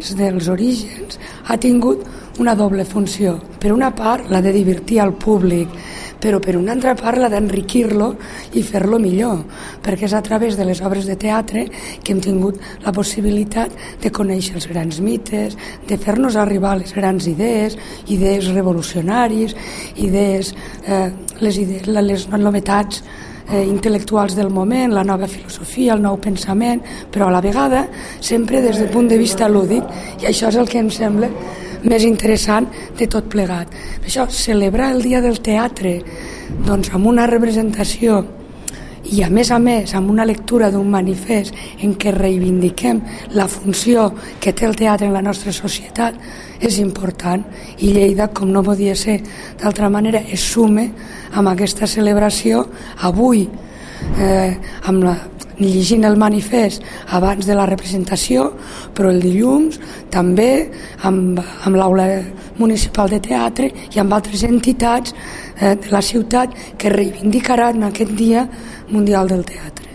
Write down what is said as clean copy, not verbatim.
des dels orígens ha tingut una doble funció. Per una part, la de divertir al públic, però per una altra part la d'enriquir-lo i fer-lo millor, perquè és a través de les obres de teatre que hem tingut la possibilitat de conèixer els grans mites, de fer-nos arribar les grans idees revolucionaris, les novetats intel·lectuals del moment, la nova filosofia, el nou pensament, però a la vegada sempre des del punt de vista lúdic, i això és el que em sembla més interessant de tot plegat. Per això, celebrar el Dia del Teatre doncs, amb una representació i a més amb una lectura d'un manifest en què reivindiquem la funció que té el teatre en la nostra societat és important, i Lleida, com no podia ser d'altra manera, es sume amb aquesta celebració avui llegint el manifest abans de la representació, però el dilluns també amb l'aula municipal de teatre i amb altres entitats de la ciutat que reivindicaran aquest Dia Mundial del Teatre.